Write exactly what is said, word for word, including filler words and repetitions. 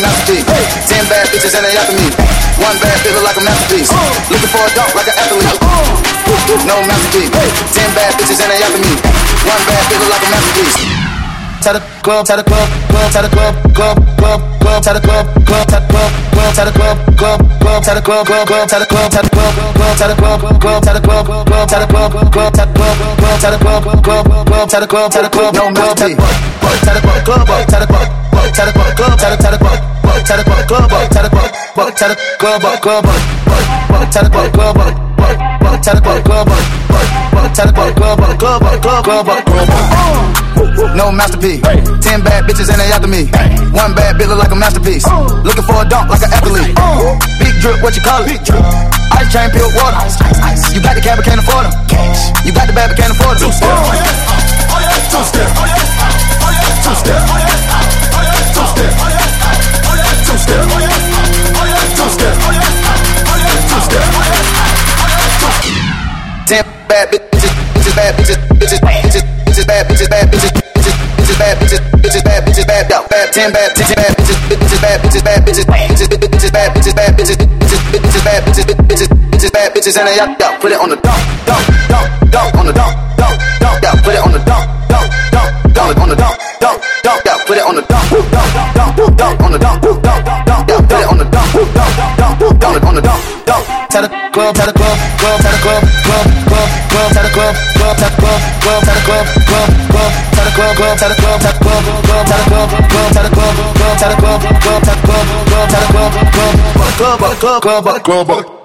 masterpiece. Ten bad bitches and they after me. One bad bitch look like a masterpiece. Looking for a dunk like an athlete. No masterpiece. Ten bad bitches and they after me. One bad bitch look like a masterpiece. To the club, to the club, club, to the club, club, club, club, to the club, club, to the club, club, to the club, club, club, to the club, club, club, to the club, to the club, club, to the club, club, to the club, club, to the club, club, to the club, club, to the club, club, club, to the club, to the club, no masterpiece. To the club, club, to the club, to the club, club, to the to the club, to the club, club, to the club, to the club, club, to the club, club, to the club, club, to the club, club, club, club, club. No masterpiece. Ten bad bitches and they after me. One bad bitch look like a masterpiece. Looking for a dunk like an athlete. Big drip, what you call it? Ice chain, pure water. You got the cab but can't afford them. You got the bad but can't afford them. Two step, two step, two step, two step, two step, two step, two step. Ten bad bitches, bitches, bad bitches, bitches, bitches. Bitches, bad bitches, bad bitches, bitches, bitches, bad bitches, bitches, bad bitches, bad dog, bad ten bad, ten bad bitches, bitches, bad bitches, bad bitches, bitches, bitches, bad bitches, bad bitches, bitches, bitches, bad bitches, bitches, bitches, bad bitches, and they up, dog, put it on the dog, dog, dog, dog, on the dog, dog, dog, dog, put it on the dog, dog, dog, dog, on the dog, dog, dog, dog, put it on the dog, dog, dog, dog, on the dog, dog, dog, dog, put it on the dog, dog, dog, dog, on the dog, dog. To the club, to the club, club, to the club, club, club, club, to the club, club, to the club, club, to the club, club, club, to the club, club, to the club, to the club, club, to the club, club, to the club, club, to the club, club, to the club, club, to the club, club, club, club, club, club, club.